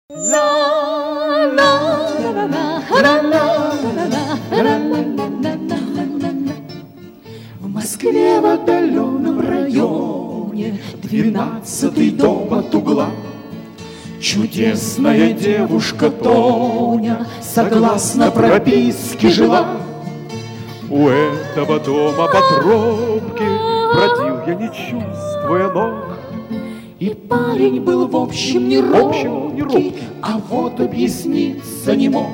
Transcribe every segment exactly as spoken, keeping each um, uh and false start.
В Москве в отдаленном районе двенадцатый дом от угла чудесная девушка Тоня согласно прописке жила. У этого дома по тропке бродил я, не чувствуя ног. И парень был в общем не робкий, а вот объясниться не мог.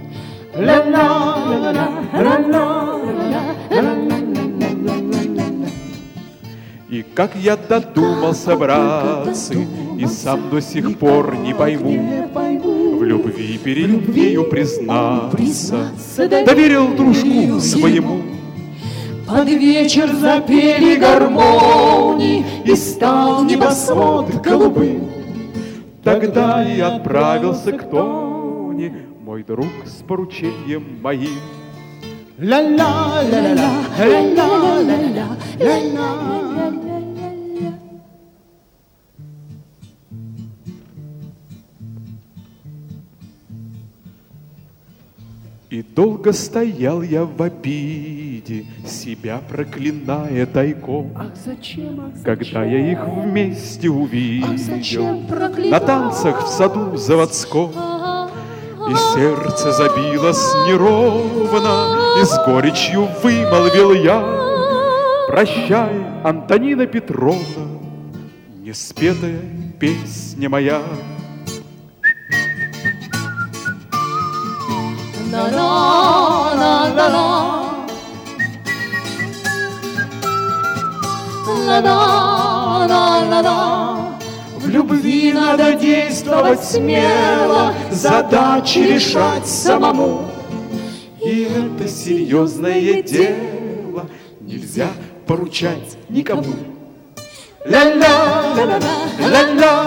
И как я додумался, братцы, и сам до сих пор не пойму, в любви перед нею признаться, доверил дружку своему. Под вечер запели гармонии, и стал небосвод голубым. Тогда и отправился к Тоне мой друг с поручением моим. И долго стоял я в обиде, себя проклиная тайком. Ах, зачем, ах, зачем? Когда я их вместе увидел, ах, зачем на танцах в саду заводском. И сердце забилось неровно, и с горечью вымолвил я: прощай, Антонина Петровна, неспетая песня моя. В любви надо действовать смело, задачи решать самому. И это серьезное дело нельзя поручать никому. Ля-ля, ля-ля, ля-ля.